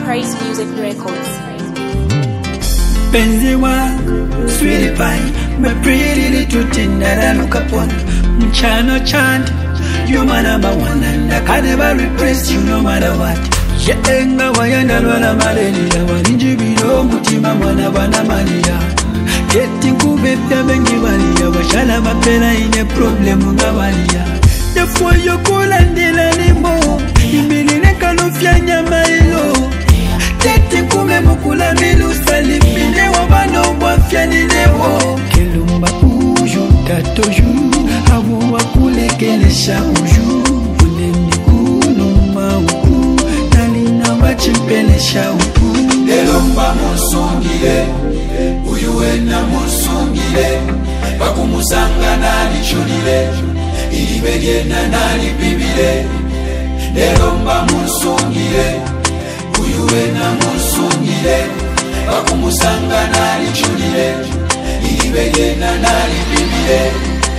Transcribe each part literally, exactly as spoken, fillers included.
Praise Music Records. Penzi wangu, sweetie pie, my pretty little thing that I look upon. Mchana chant, you my number one, and I can never replace you no matter what. Yenga wayanda lwana malenia, walinji bilo mutima mwana wana mania. Getting kubebya bengi valia, washala mapela ine problem nga valia. Therefore you call and anymore, imiline kanofya nyama ilo. Getting kume mukula milu salipine wabano wafya ninewo. Kelumba uju tatoju, hawu wakule kelesha uju. Uneni kuluma uku, nalina wachimpelesha uku. Elomba musungile, uyuwena musungile. Bakumusanga nalichulile, ilibegena nalipibile. Elomba musungile, uyuwena musungile. Bakumusanga nalichulile, ilibegena nalipibile.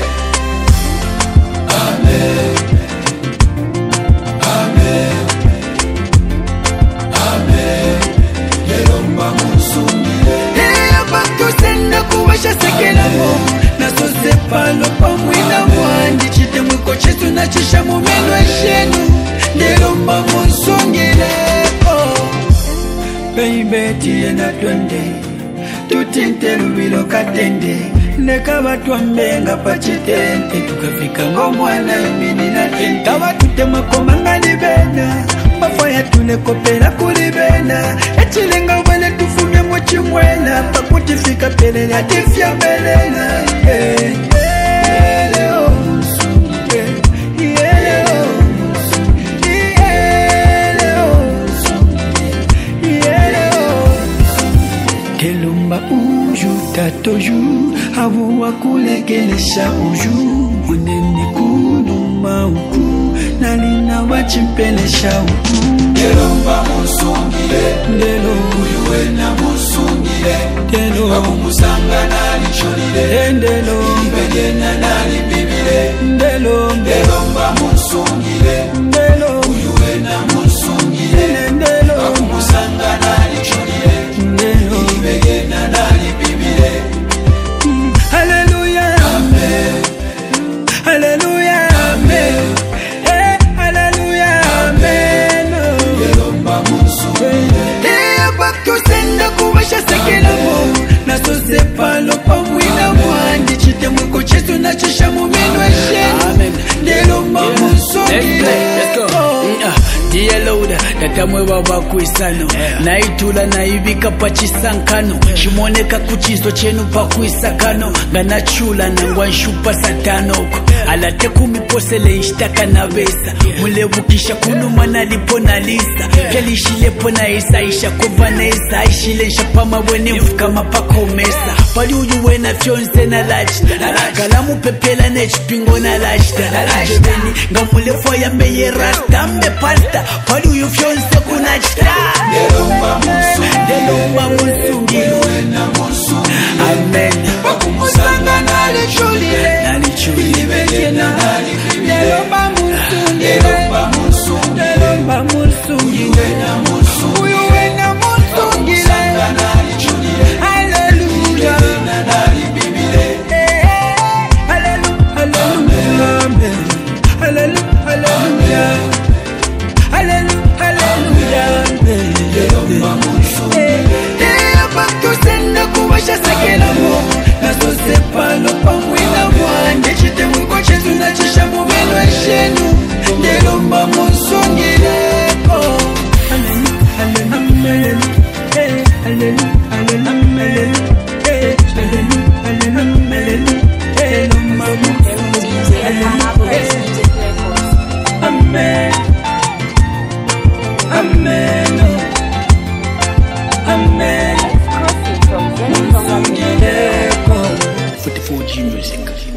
Amen. Amen. Amen. Elomba musungile. Hey, abatu senda kuwasha sekela mo. Naso sepalo pa mwina mwandi. Chite mwiko chesu na chisha mumeno eshenu. Elomba musungile. Baby tiye na twende, tutinte lubilo katende. Neka watu ambenga pachitente, tukafika ngomwana imini na tente. Kawa tutema komanga libena, mafaya tulekopela kulibena. Echilenga wale tufumye mochimwena, pakutifika pele na tifya belena. Hey, hey, leo musungile, yeah, leo musungile, yeah, leo musungile, yeah, leo musungile. Kelumba uju tatoju, hawu wakulegelesha uju. Uneni kuluma uku, nalina wachimpelesha uku. Elomba musungile, Ndelo uyuwena musungile. Ndelo Bakumusanga nalichulile, Ndelo ilibegena nalipibile. Ndelo Elomba musungile, Ndelo uyuwena musungile. Ndelo Bakumusanga nalichulile, Ndelo ilibegena nalipibile. Hallelujah, Amen. hallelujah, amen. Eh, hallelujah, amen. Elomba musungile. Eh, abatu senda kuwasha sekela mo. Naso sepalo pa mwina mwandi. Chite mwiko chesu na chisha mumeno eshenu. Elomba musungile. Dear Lord, tatamwe baba kuisano naitula naibika pachisankano shimoneka kuchiso chenu pakuisakano nganachula nangwanshupa satanoko alate kumiposele ishtaka na besa mulevukisha kunuma nalipo na lisa kelishilepo na isa isha kova na isa ishilensha pama wene mfuka mapakomesa pali uyuwe na fyonse na lachita kalamu pepela na chipingo na lachita jebeni ngamulefo ya meye rasta mbe pasta pali uyu fyonse kuna chita Elomba musungile, Elomba musungile, uyuwena musungile. amen. Bakumusanga nalichulile, Nalichulile, ilibegena nalipibile. Elomba musungile, Elomba musungile, Elomba musungile, uyuwena musungile. uyuwena musungile. Bakumusanga nalichulile, Hallelujah, ilibegena nalipibile. eh, hallelujah, hallelujah, amen. Hallelujah, hallelujah, hallelujah, hallelujah, amen. Elomba musungile. Eh, abatu senda kuwasha sekela mo. Naso sepalo pa mwina mwande. Chite mwiko chesu na chisha mumeno eshenu. Elomba musungile. Oh, hallelujah, hallelujah, eh, hallelujah, hallelujah, eh, hallelujah, hallelujah, eh, Elomba musungile. Praise Music Records. Amen. Amen. Amen. Coffee from Zen from Musungile. forty-four G Music.